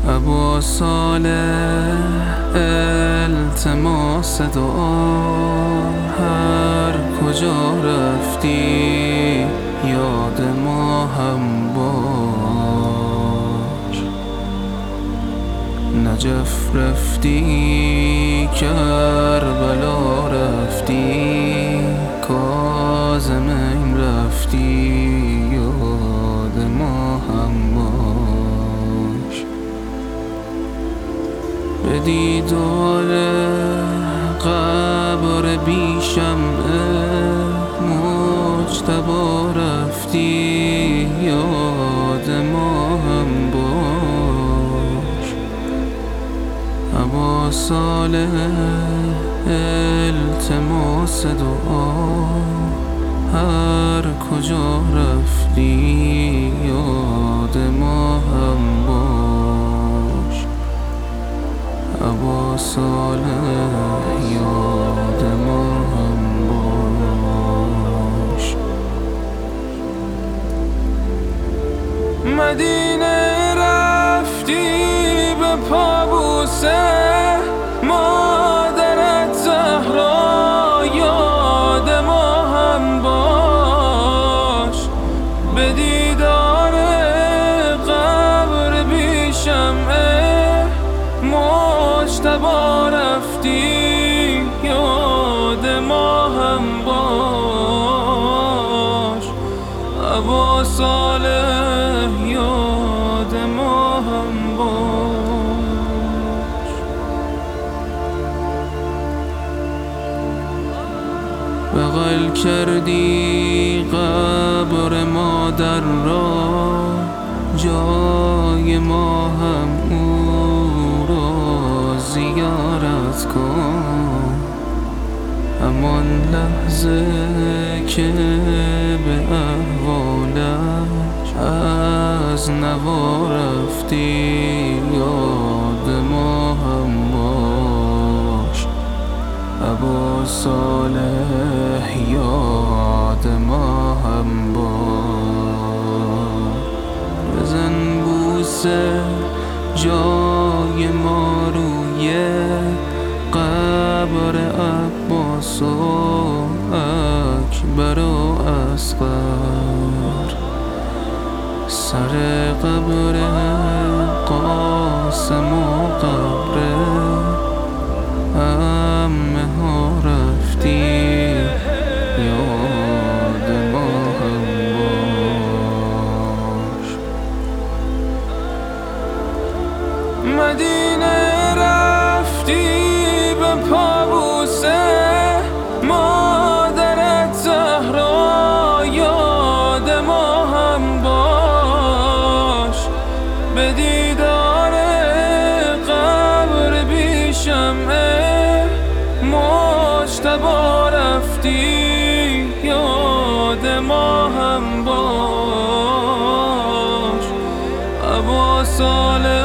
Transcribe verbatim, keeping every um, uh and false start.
ابا صالح التماس دعا، هر کجا رفتی یاد ما هم باش. نجف رفتی، کربلا رفتی، کاظمین رفتی، یاد ما هم باش. به دیدار قبر بی شمعه مجتبی رفتی، یاد ما هم باش. ابا صالح التماس دعا، هر کجا رفتی یاد ما هم باش. ابا صالح یاد ما هم باش. مدینه رفتی به پابوسه، مادرت زهرا یاد ما هم باش. به دیدار قبر بی شمعه مجتبی رفتی، یاد ما هم باش. ابا صالح یاد ما هم باش. بغل کردی قبر مادر را، جای ما هم او را زیارت کن. همان لحظه که به احوالش از نوا رفتی، یاد ما هم باش. ابا صالح یاد ما هم باش. بزن بوسه جای ما روی قبر عباس و اکبر و اصغر، سر قبر قاسم و قبر عمه ها رفتی، یاد ما هم باش. مدینه رفتی به پابوسه، مادرت زهرا یاد ما هم باش. به دیدار قبر بی شمعه مجتبی رفتی، یاد ما هم باش. ابا صالح